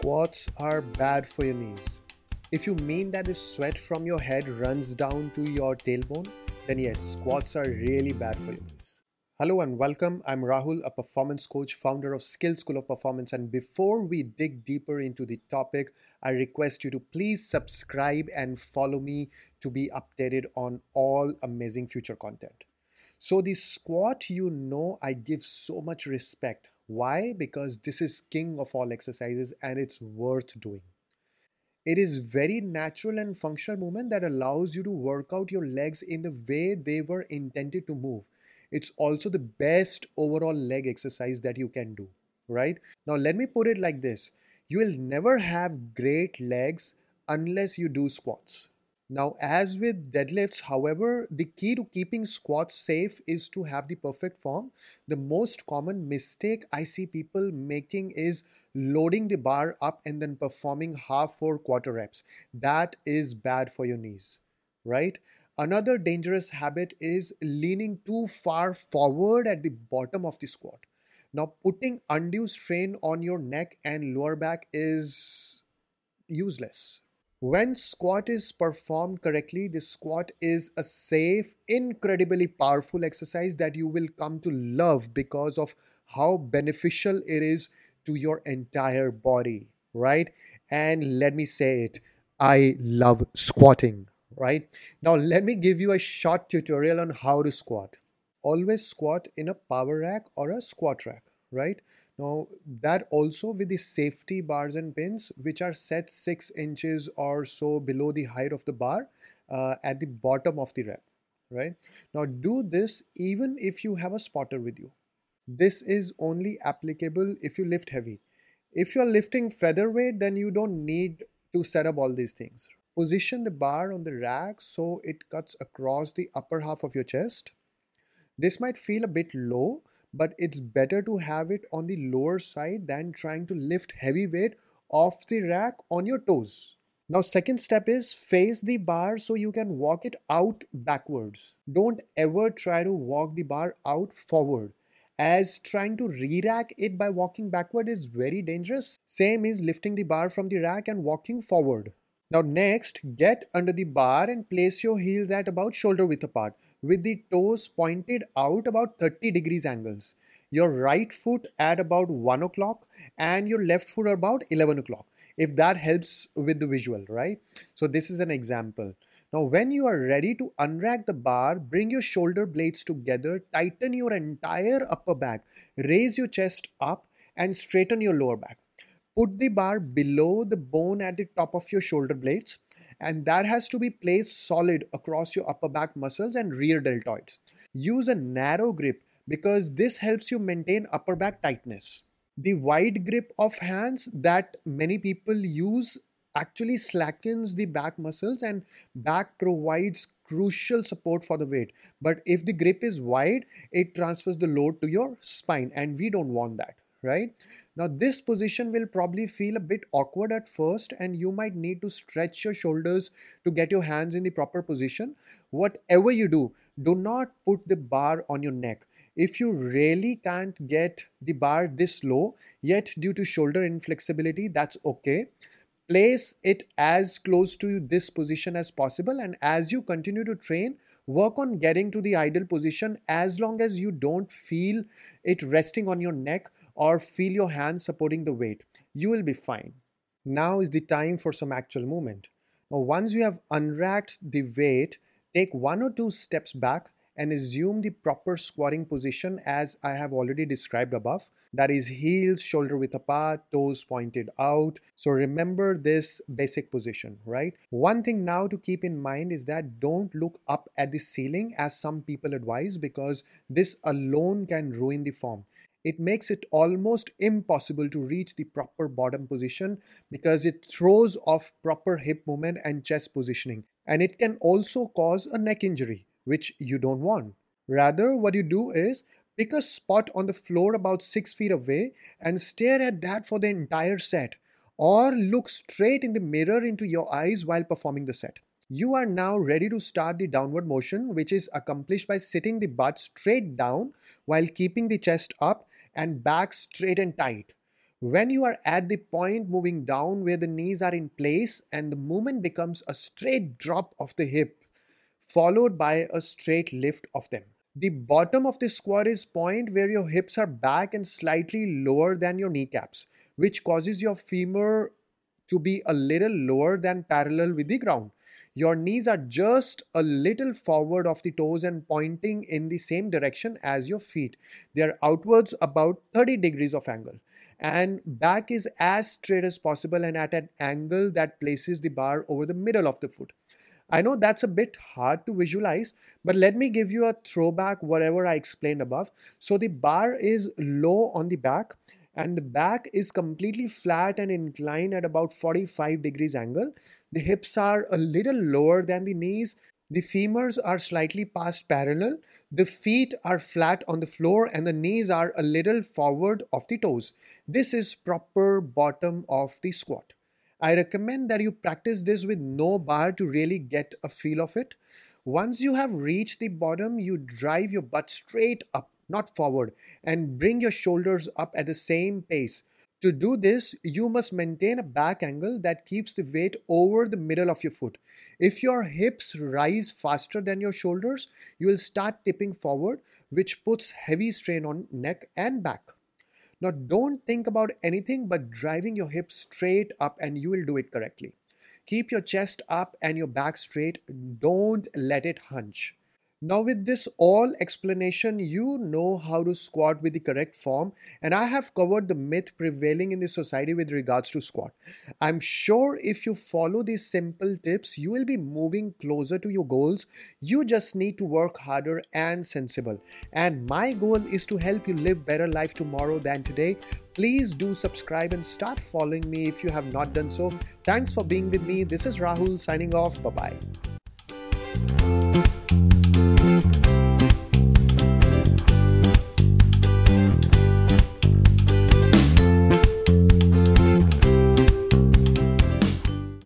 Squats are bad for your knees. If you mean that the sweat from your head runs down to your tailbone, then yes, squats are really bad for your knees. Hello and welcome. I'm Rahul, a performance coach, founder of Skill School of Performance. And before we dig deeper into the topic, I request you to please subscribe and follow me to be updated on all amazing future content. So, the squat, I give so much respect. Why? Because this is king of all exercises and it's worth doing. It is very natural and functional movement that allows you to work out your legs in the way they were intended to move. It's also the best overall leg exercise that you can do, right? Now, let me put it like this. You will never have great legs unless you do squats. Now, as with deadlifts, however, the key to keeping squats safe is to have the perfect form. The most common mistake I see people making is loading the bar up and then performing half or quarter reps. That is bad for your knees, right? Another dangerous habit is leaning too far forward at the bottom of the squat. Now, putting undue strain on your neck and lower back is useless. When squat is performed correctly, the squat is a safe, incredibly powerful exercise that you will come to love because of how beneficial it is to your entire body, right? And let me say it, I love squatting, right? Now, let me give you a short tutorial on how to squat. Always squat in a power rack or a squat rack, right? Now, that also with the safety bars and pins, which are set 6 inches or so below the height of the bar at the bottom of the rack, right? Now, do this even if you have a spotter with you. This is only applicable if you lift heavy. If you're lifting featherweight, then you don't need to set up all these things. Position the bar on the rack so it cuts across the upper half of your chest. This might feel a bit low, but it's better to have it on the lower side than trying to lift heavy weight off the rack on your toes. Now, second step is face the bar so you can walk it out backwards. Don't ever try to walk the bar out forward, as trying to re-rack it by walking backward is very dangerous. Same is lifting the bar from the rack and walking forward. Now next, get under the bar and place your heels at about shoulder width apart with the toes pointed out about 30 degrees angles. Your right foot at about 1 o'clock and your left foot about 11 o'clock. If that helps with the visual, right? So this is an example. Now when you are ready to unrack the bar, bring your shoulder blades together, tighten your entire upper back, raise your chest up and straighten your lower back. Put the bar below the bone at the top of your shoulder blades, and that has to be placed solid across your upper back muscles and rear deltoids. Use a narrow grip because this helps you maintain upper back tightness. The wide grip of hands that many people use actually slackens the back muscles and back provides crucial support for the weight. But if the grip is wide, it transfers the load to your spine, and we don't want that, right? Now, this position will probably feel a bit awkward at first, and you might need to stretch your shoulders to get your hands in the proper position. Whatever you do not put the bar on your neck. If you really can't get the bar this low, yet due to shoulder inflexibility, that's okay. Place it as close to this position as possible, and as you continue to train, work on getting to the ideal position as long as you don't feel it resting on your neck or feel your hands supporting the weight. You will be fine. Now is the time for some actual movement. Now, once you have unracked the weight, take 1 or 2 steps back and assume the proper squatting position as I have already described above. That is heels shoulder width apart, toes pointed out. So remember this basic position, right? One thing now to keep in mind is that don't look up at the ceiling as some people advise, because this alone can ruin the form. It makes it almost impossible to reach the proper bottom position because it throws off proper hip movement and chest positioning. And it can also cause a neck injury, which you don't want. Rather, what you do is pick a spot on the floor about 6 feet away and stare at that for the entire set, or look straight in the mirror into your eyes while performing the set. You are now ready to start the downward motion, which is accomplished by sitting the butt straight down while keeping the chest up and back straight and tight. When you are at the point moving down where the knees are in place and the movement becomes a straight drop of the hip followed by a straight lift of them. The bottom of the squat is point where your hips are back and slightly lower than your kneecaps, which causes your femur to be a little lower than parallel with the ground. Your knees are just a little forward of the toes and pointing in the same direction as your feet. They are outwards about 30 degrees of angle. And back is as straight as possible and at an angle that places the bar over the middle of the foot. I know that's a bit hard to visualize, but let me give you a throwback whatever I explained above. So the bar is low on the back and the back is completely flat and inclined at about 45 degrees angle. The hips are a little lower than the knees. The femurs are slightly past parallel. The feet are flat on the floor and the knees are a little forward of the toes. This is proper bottom of the squat. I recommend that you practice this with no bar to really get a feel of it. Once you have reached the bottom, you drive your butt straight up, not forward, and bring your shoulders up at the same pace. To do this, you must maintain a back angle that keeps the weight over the middle of your foot. If your hips rise faster than your shoulders, you will start tipping forward, which puts heavy strain on neck and back. Now, don't think about anything but driving your hips straight up and you will do it correctly. Keep your chest up and your back straight. Don't let it hunch. Now, with this all explanation, you know how to squat with the correct form, and I have covered the myth prevailing in the society with regards to squat. I'm sure if you follow these simple tips, you will be moving closer to your goals. You just need to work harder and sensible. And my goal is to help you live better life tomorrow than today. Please do subscribe and start following me if you have not done so. Thanks for being with me. This is Rahul signing off. Bye-bye.